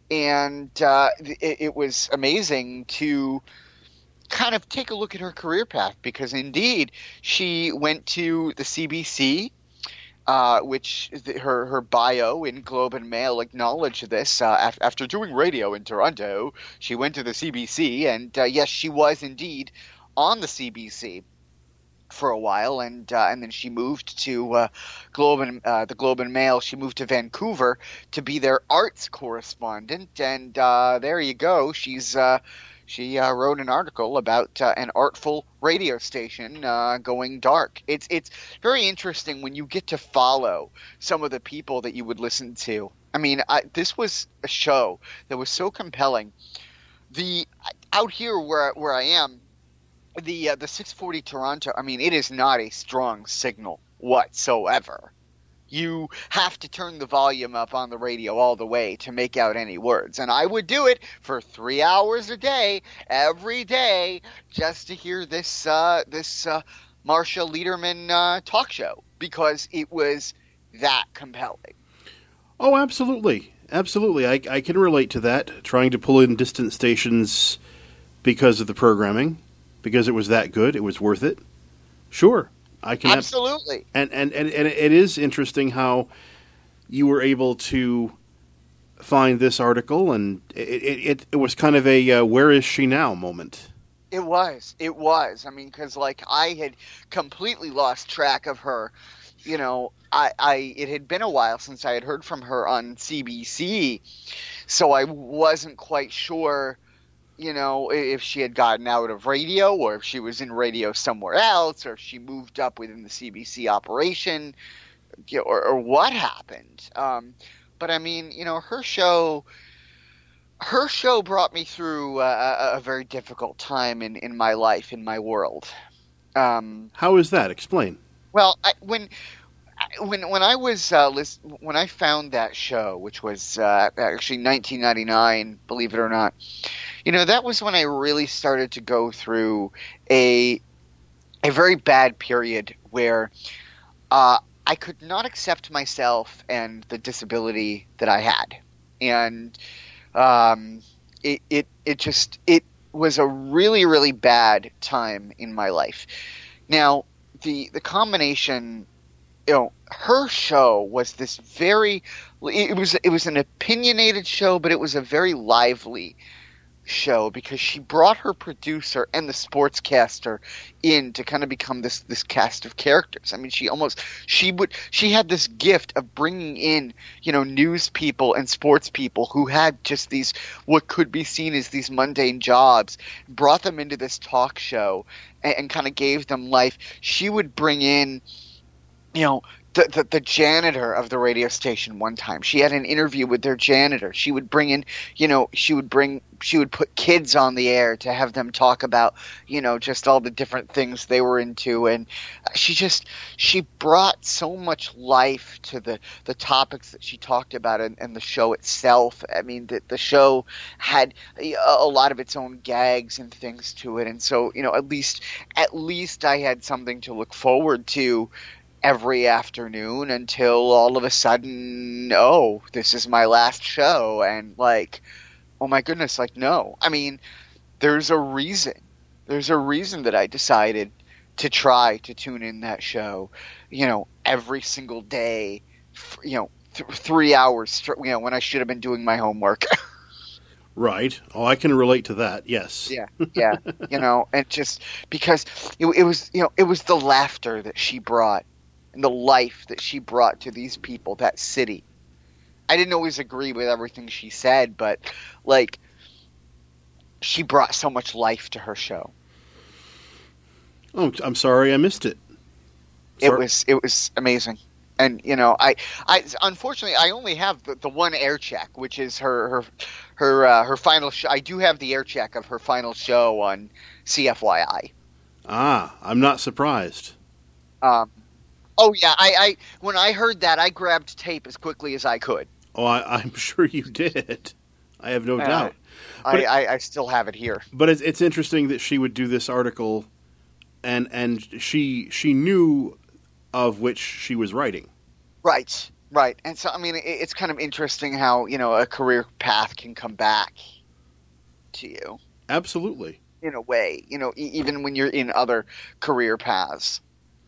And uh, it, it was amazing to kind of take a look at her career path, because indeed she went to the C B C, Uh, which the, her her bio in Globe and Mail acknowledged this. Uh, af- after doing radio in Toronto, she went to the C B C, and uh, yes, she was indeed on the C B C for a while, and uh, and then she moved to uh, Globe and uh, the Globe and Mail. She moved to Vancouver to be their arts correspondent, and uh, there you go. She's uh, She uh, wrote an article about uh, an artful radio station uh, going dark. It's it's very interesting when you get to follow some of the people that you would listen to. I mean, I, this was a show that was so compelling. The out here where where I am, the uh, the six forty Toronto. I mean, it is not a strong signal whatsoever. You have to turn the volume up on the radio all the way to make out any words. And I would do it for three hours a day, every day, just to hear this uh, this uh, Marcia Lederman uh, talk show, because it was that compelling. Oh, absolutely. Absolutely. I, I can relate to that, trying to pull in distant stations because of the programming, because it was that good, it was worth it. Sure. I can Absolutely. Have, and, and, and, and it is interesting how you were able to find this article, and it, it, it was kind of a uh, where is she now moment. It was. It was. I mean, because, like, I had completely lost track of her. You know, I, I it had been a while since I had heard from her on C B C, so I wasn't quite sure, you know, if she had gotten out of radio, or if she was in radio somewhere else, or if she moved up within the C B C operation, or, or what happened. Um, but I mean, you know, her show her show brought me through uh, a, a very difficult time in, in my life, in my world. Um, How is that? Explain. well, I, when when when I was uh, list, when I found that show, which was uh, actually nineteen ninety-nine, believe it or not, you know, that was when I really started to go through a a very bad period where uh, I could not accept myself and the disability that I had, and um, it it it just it was a really really bad time in my life. Now the the combination. You know, her show was this very. It was it was an opinionated show, but it was a very lively show because she brought her producer and the sportscaster in to kind of become this this cast of characters. I mean, she almost she would she had this gift of bringing in, you know, news people and sports people who had just these what could be seen as these mundane jobs, brought them into this talk show and, and kind of gave them life. She would bring in, you know, the, the the janitor of the radio station one time. She had an interview with their janitor. She would bring in, you know, she would bring, she would put kids on the air to have them talk about, you know, just all the different things they were into. And she just, she brought so much life to the, the topics that she talked about and, and the show itself. I mean, the, the show had a, a lot of its own gags and things to it. And so, you know, at least, at least I had something to look forward to every afternoon until all of a sudden, oh, this is my last show. And like, oh my goodness, like, no. I mean, there's a reason. There's a reason that I decided to try to tune in that show, you know, every single day, you know, th- three hours, you know, when I should have been doing my homework. Right. Oh, I can relate to that. Yes. Yeah, yeah. You know, and just because it, it was, you know, it was the laughter that she brought. And the life that she brought to these people, that city. I didn't always agree with everything she said, but like, she brought so much life to her show. Oh, I'm sorry, I missed it. It Sorry. was it was amazing, and you know, I, I unfortunately I only have the, the one air check, which is her her her uh, her final show. I do have the air check of her final show on C F Y I. Ah, I'm not surprised. Um. Oh yeah, I, I when I heard that, I grabbed tape as quickly as I could. Oh, I, I'm sure you did. I have no Uh, doubt. I, But it- I, I still have it here. But it's, it's interesting that she would do this article, and and she she knew of which she was writing. Right, right. And so, I mean, it, it's kind of interesting how, you know, a career path can come back to you Absolutely. in a way, you know, e- even when you're in other career paths.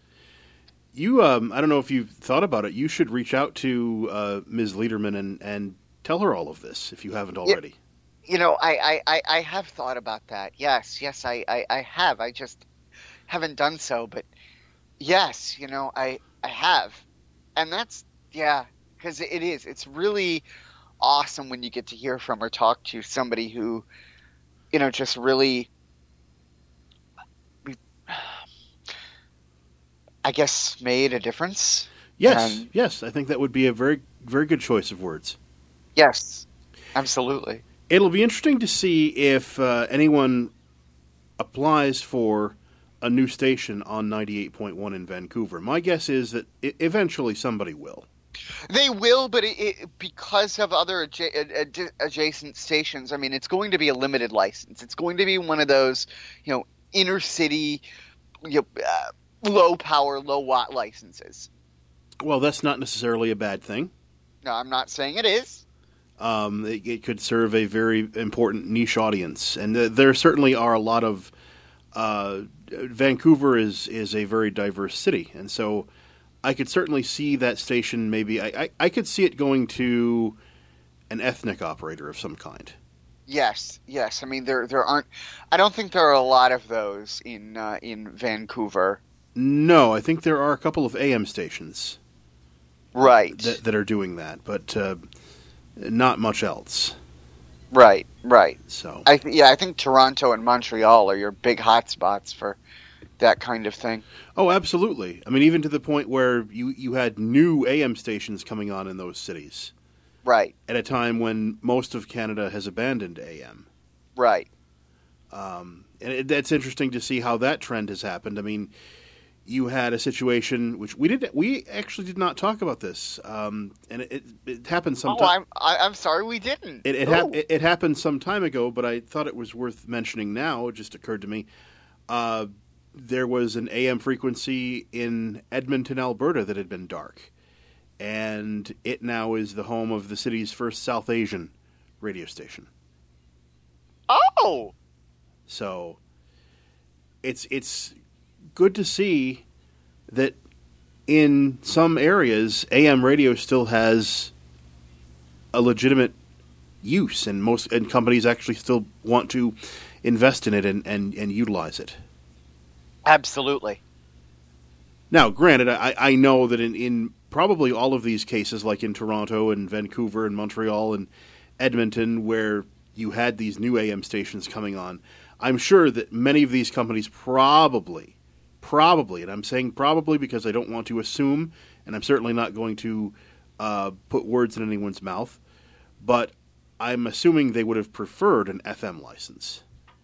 You, um, I don't know if you've thought about it. You should reach out to uh, Miz Lederman and, and tell her all of this if you haven't already. You know, I, I, I, I have thought about that. Yes, yes, I, I, I have. I just haven't done so. But yes, you know, I, I have. And that's, yeah, because it is. It's really awesome when you get to hear from or talk to somebody who, you know, just really, I guess, made a difference. Yes, Um, yes. I think that would be a very, very good choice of words. Yes, absolutely. It'll be interesting to see if uh, anyone applies for a new station on ninety-eight point one in Vancouver. My guess is that I- eventually somebody will. They will, but it, it, because of other adja- ad- adjacent stations, I mean, it's going to be a limited license. It's going to be one of those, you know, inner city, you know, uh, low power, low watt licenses. Well, that's not necessarily a bad thing. No, I'm not saying it is. Um, it, it could serve a very important niche audience, and th- there certainly are a lot of. Uh, Vancouver is is a very diverse city, and so I could certainly see that station. Maybe I, I, I could see it going to an ethnic operator of some kind. Yes, yes. I mean, there there aren't. I don't think there are a lot of those in uh, in Vancouver. No, I think there are a couple of A M stations Right. that that are doing that, but uh, not much else. Right. Right. So I th- yeah, I think Toronto and Montreal are your big hotspots for that kind of thing. oh, absolutely. I mean, even to the point where you you had new A M stations coming on in those cities. Right. At a time when most of Canada has abandoned A M. Right. Um, and it, that's interesting to see how that trend has happened. I mean, you had a situation which we did we actually did not talk about this, um, and it, it, it happened some Oh, time. I'm I- I'm sorry we didn't. It it, hap- it it happened some time ago, but I thought it was worth mentioning now. It just occurred to me. Uh, there was an A M frequency in Edmonton, Alberta, that had been dark, and it now is the home of the city's first South Asian radio station. Oh. So it's it's good to see that in some areas A M radio still has a legitimate use, and most and companies actually still want to invest in it and, and, and utilize it. Absolutely. Now, granted, I, I know that in, in probably all of these cases, like in Toronto and Vancouver and Montreal and Edmonton, where you had these new A M stations coming on, I'm sure that many of these companies probably, probably, and I'm saying probably because I don't want to assume, and I'm certainly not going to uh, put words in anyone's mouth, but I'm assuming they would have preferred an F M license.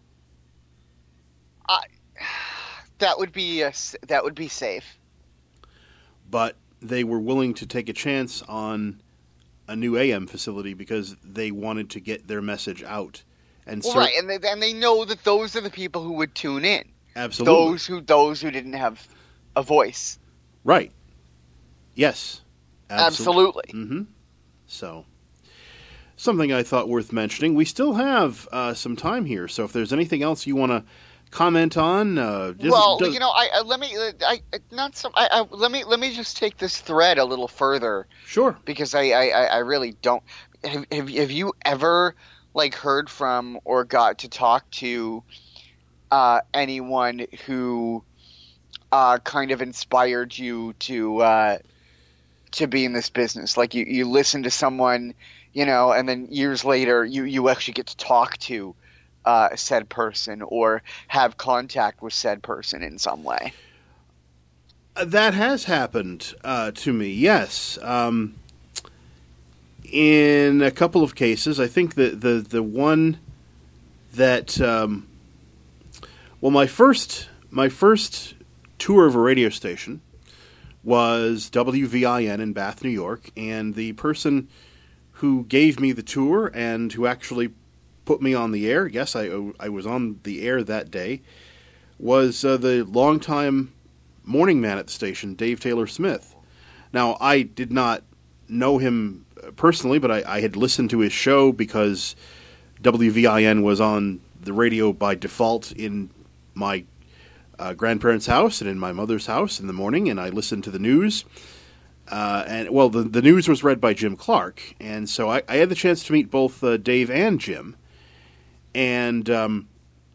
I, that would be a, that would be safe. But they were willing to take a chance on a new A M facility because they wanted to get their message out. And Well, cer- right, and they, and they know that those are the people who would tune in. Absolutely. Those who those who didn't have a voice. Right. Yes. Absolutely. Mm-hmm. So, something I thought worth mentioning. We still have uh, some time here, so if there's anything else you want to comment on, uh, just, Well, does- you know, I, I let me I I- not so I, I let me let me just take this thread a little further sure. because I I, I really don't have, have have you ever like heard from or got to talk to uh, anyone who uh, kind of inspired you to uh, to be in this business? Like you, you listen to someone, you know, and then years later you, you actually get to talk to uh, said person or have contact with said person in some way. Uh, That has happened uh, to me, yes. Um, in a couple of cases, I think the the, the one that um, well, my first my first tour of a radio station was W V I N in Bath, New York, and the person who gave me the tour and who actually put me on the air, yes, I I was on the air that day, was uh, the longtime morning man at the station, Dave Taylor Smith. Now, I did not know him personally, but I, I had listened to his show because W V I N was on the radio by default in my uh, grandparents' house and in my mother's house in the morning, and I listened to the news. Uh, and well, the, the news was read by Jim Clark, and so I, I had the chance to meet both uh, Dave and Jim, and um,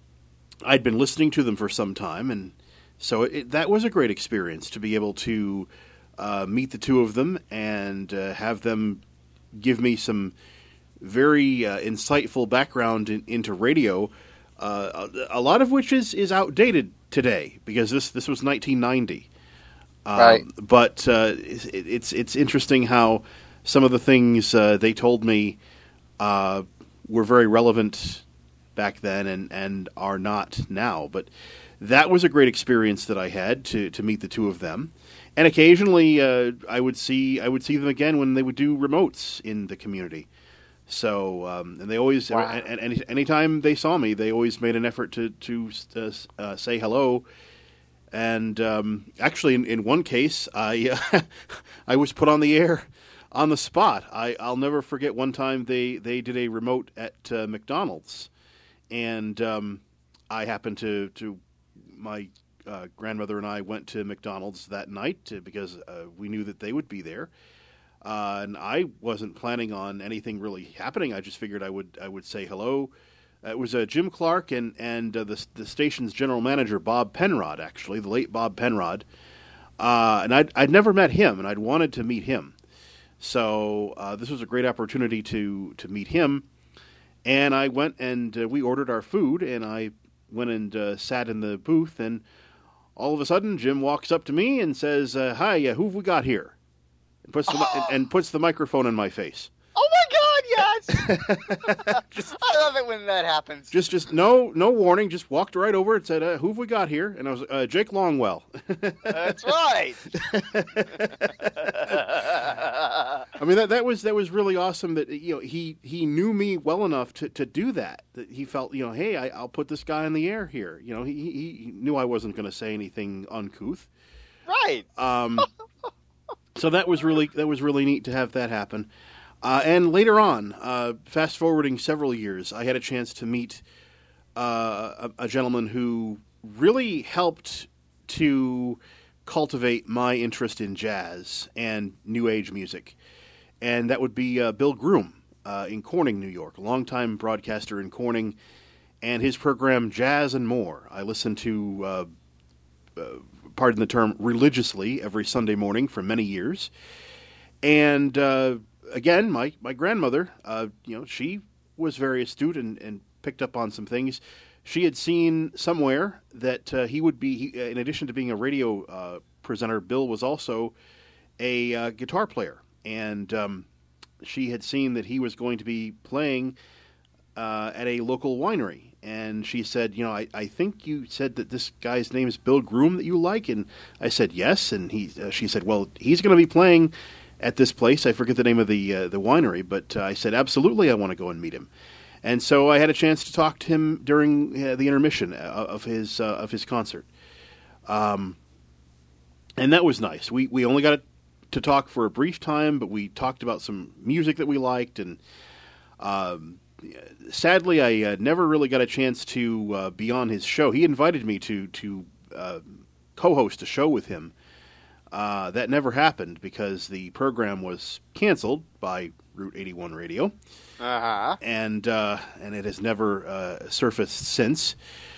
I'd been listening to them for some time, and so it, that was a great experience to be able to uh, meet the two of them and uh, have them give me some very uh, insightful background in, into radio, uh, a, a lot of which is, is outdated today because this this was nineteen ninety. Um, Right. But uh, it, it's it's interesting how some of the things uh, they told me uh, were very relevant back then and, and are not now. But that was a great experience that I had to, to meet the two of them. And occasionally uh, I would see I would see them again when they would do remotes in the community. So um, and they always Wow. and, and anytime they saw me, they always made an effort to to uh, uh, say hello. And um, actually, in, in one case, I uh, I was put on the air on the spot. I, I'll never forget one time they, they did a remote at uh, McDonald's, and um, I happened to to my uh, grandmother and I went to McDonald's that night to, because uh, we knew that they would be there. Uh, and I wasn't planning on anything really happening. I just figured I would I would say hello. Uh, it was uh, Jim Clark and and uh, the the station's general manager Bob Penrod, actually the late Bob Penrod. Uh, and I'd I'd never met him, and I'd wanted to meet him. So uh, this was a great opportunity to to meet him. And I went and uh, we ordered our food, and I went and uh, sat in the booth, and all of a sudden Jim walks up to me and says, uh, "Hi, uh, who have we got here?" And puts the, Oh. and puts the microphone in my face. Oh my God, yes! just, I love it when that happens. just, just no, no warning. Just walked right over and said, uh, "Who have we got here?" And I was uh, Jake Longwell. That's right. I mean, that that was that was really awesome. That you know he, he knew me well enough to, to do that. That he felt you know, hey, I, I'll put this guy in the air here. You know, he he, he knew I wasn't going to say anything uncouth. Right. Um. So that was really that was really neat to have that happen. Uh, and later on, uh, fast forwarding several years, I had a chance to meet uh, a, a gentleman who really helped to cultivate my interest in jazz and new age music, and that would be uh, Bill Groom uh, in Corning, New York, a longtime broadcaster in Corning, and his program Jazz and More. I listened to, uh, uh, pardon the term, religiously every Sunday morning for many years, and uh, again, my my grandmother, uh, you know, she was very astute and, and picked up on some things. She had seen somewhere that uh, he would be, he, in addition to being a radio uh, presenter, Bill was also a uh, guitar player. And um, she had seen that he was going to be playing uh, at a local winery. And she said, you know, I, I think you said that this guy's name is Bill Groom that you like. And I said, yes. And he, uh, she said, well, he's going to be playing at this place. I forget the name of the, uh, the winery. But uh, I said, absolutely, I want to go and meet him. And so I had a chance to talk to him during uh, the intermission of his uh, of his concert, um, and that was nice. We we only got to talk for a brief time, but we talked about some music that we liked, and um, sadly, I uh, never really got a chance to uh, be on his show. He invited me to to uh, co-host a show with him. Uh, that never happened because the program was canceled by Route eighty-one Radio. Uh-huh. And uh, and it has never uh, surfaced since.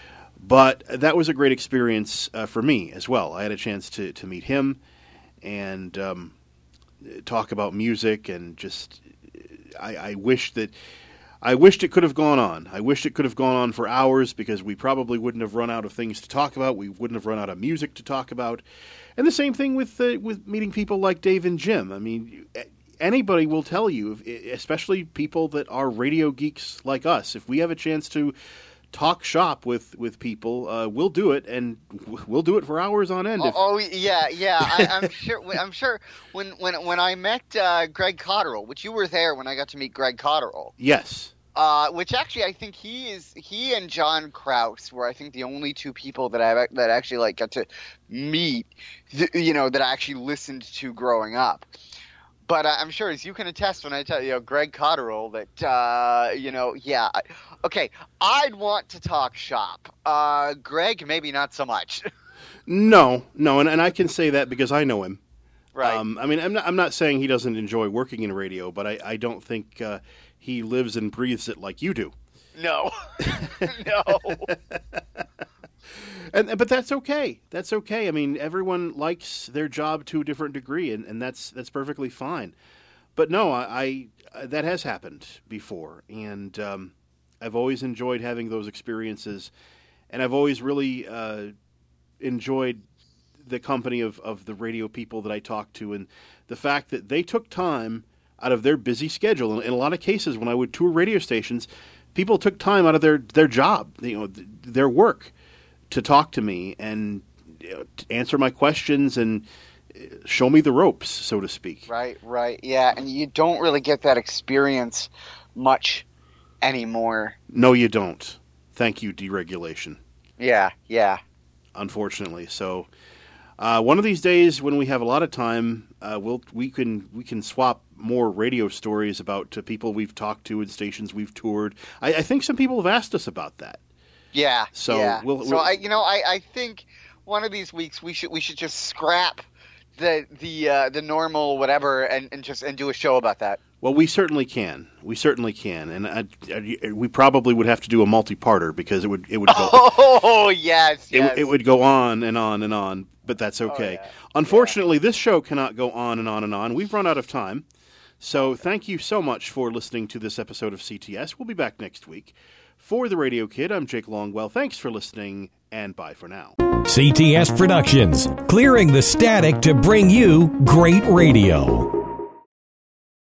But that was a great experience uh, for me as well. I had a chance to, to meet him and um, talk about music, and just I, I wish that I wished it could have gone on. I wished it could have gone on for hours, because we probably wouldn't have run out of things to talk about. We wouldn't have run out of music to talk about. And the same thing with uh, with meeting people like Dave and Jim. I mean, anybody will tell you, especially people that are radio geeks like us, if we have a chance to talk shop with, with people, uh, we'll do it, and we'll do it for hours on end. Oh, If... oh yeah, yeah. I, I'm sure. I'm sure when when when I met uh, Greg Cotterill, which you were there when I got to meet Greg Cotterill. Yes. Uh, which actually, I think he is. He and John Krause were, I think, the only two people that I that actually like got to meet. You know, that I actually listened to growing up. But uh, I'm sure, as you can attest when I tell you, know, Greg Cotterill, that, uh, you know, yeah. Okay, I'd want to talk shop. Uh, Greg, maybe not so much. No, no, and, and I can say that because I know him. Right. Um, I mean, I'm not, I'm not saying he doesn't enjoy working in radio, but I, I don't think uh, he lives and breathes it like you do. No. No. And but that's okay. That's okay. I mean, everyone likes their job to a different degree, and, and that's that's perfectly fine. But no, I, I that has happened before, and um, I've always enjoyed having those experiences, and I've always really uh, enjoyed the company of, of the radio people that I talked to, and the fact that they took time out of their busy schedule. And in a lot of cases, when I would tour radio stations, people took time out of their, their job, you know, th- their work, to talk to me and, you know, to answer my questions and show me the ropes, so to speak. Right, right, yeah, and you don't really get that experience much anymore. No, you don't. Thank you, deregulation. Yeah, yeah. Unfortunately, so uh, one of these days, when we have a lot of time, uh, we'll we can we can swap more radio stories about to people we've talked to and stations we've toured. I, I think some people have asked us about that. Yeah. So yeah. we'll, we'll so I, you know, I, I think one of these weeks we should we should just scrap the the uh, the normal whatever and, and just and do a show about that. Well, we certainly can. We certainly can, and I, I, we probably would have to do a multi-parter because it would it would go. Oh yes, yes. It, it would go on and on and on, but that's okay. Oh, yeah. Unfortunately, yeah. This show cannot go on and on and on. We've run out of time. So thank you so much for listening to this episode of C T S. We'll be back next week. For The Radio Kid, I'm Jake Longwell. Thanks for listening, and bye for now. C T S Productions, clearing the static to bring you great radio.